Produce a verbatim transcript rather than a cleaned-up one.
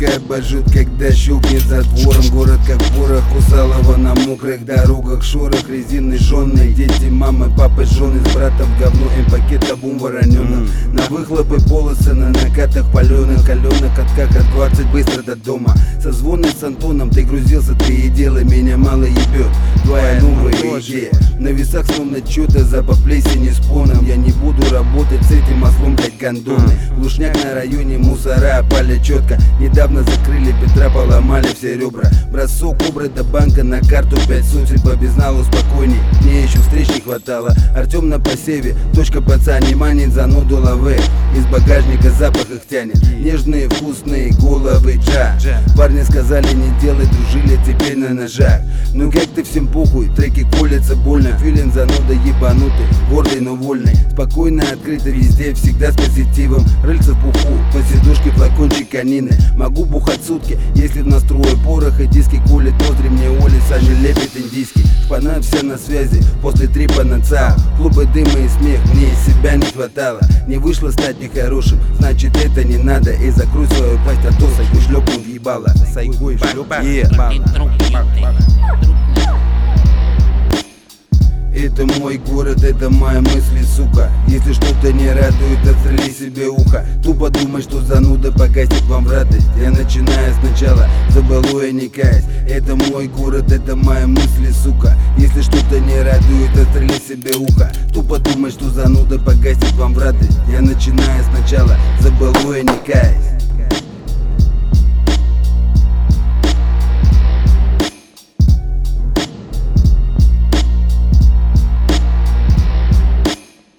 Музыка обожжет, когда щелкнет затвором. Город как порох, Кусалова на мокрых дорогах. Шорох резины жжённые, дети, мамы, папы, жены с братом говно, М-пакет, табун воронёнок. На выхлопы полосы, на накатах палёных, калёных катках от двадцать быстро до дома. Созвоны с Антоном, ты грузился, ты и делай, меня мало ебет твоя новая идея. На весах словно чё-то, запах плесени с поном. Я не буду работать с этим ослом, блять, гондоны. Глушняк на районе, мусора опали четко. Недавно закрыли Петра, поломали все ребра. Бросок кобры до банка, на карту пять сотен. По безналу спокойней, мне еще встреч не хватало. Артем на посеве, точка пацан не манит, зануду лавы. Из багажника запах их тянет, нежные вкусные головы джа. Парни сказали не делай, дружили теперь на ножах. Ну как ты, всем похуй, треки колятся больно. Филин зануда ебанутый, гордый, но вольный. Спокойно, открыто везде, всегда с позитивом. Рыльца в пуху, по сидушке флакончик конины. Могу бухать сутки, если в настрое порох и диски колет. Озри мне Оли, Саня лепит индийский. Шпана вся на связи, после трипа на ЦАО. Клубы дыма и смех, мне из себя не хватало. Не вышло стать нехорошим, значит это не надо. И закрой свою пасть, а то сайгу шлёпну в ебало. Сайгу и шлёпну Это мой город, это мои мысли, сука. Если что-то не радует, отстрели себе ухо. Тупо думай, что зануда погасит вам в радость. Я начинаю сначала, забылу я не каюсь. Это мой город, это мои мысли, сука. Если что-то не радует, отстрели себе ухо. Тупо думай, что зануда погасит вам в радость. Я начинаю сначала, забылу я не каюсь.